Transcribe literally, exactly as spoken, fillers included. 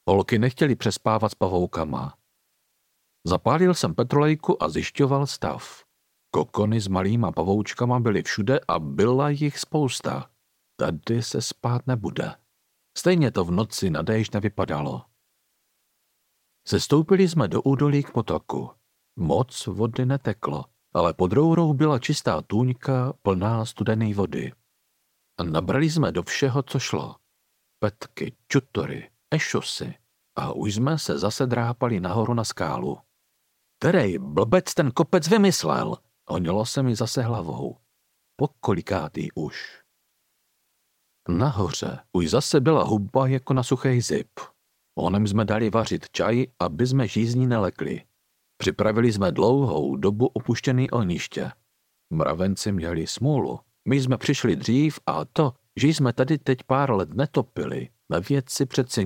Holky nechtěli přespávat s pavoukama. Zapálil jsem petrolejku a zjišťoval stav. Kokony s malýma pavoučkama byly všude a byla jich spousta. Tady se spát nebude. Stejně to v noci na déšť nevypadalo. Sestoupili jsme do údolí k potoku. Moc vody neteklo, ale pod rourou byla čistá tůňka plná studené vody. Nabrali jsme do všeho, co šlo. Petky, čutory, ešosy a už jsme se zase drápali nahoru na skálu. Terej, blbec ten kopec vymyslel, honilo se mi zase hlavou. Pokolikátý už. Nahoře už zase byla huba jako na suchej zip. Onem jsme dali vařit čaj, aby jsme žízní nelekli. Připravili jsme dlouhou dobu opuštěný ohniště. Mravenci měli smůlu. My jsme přišli dřív a to, že jsme tady teď pár let netopili, ve věci přeci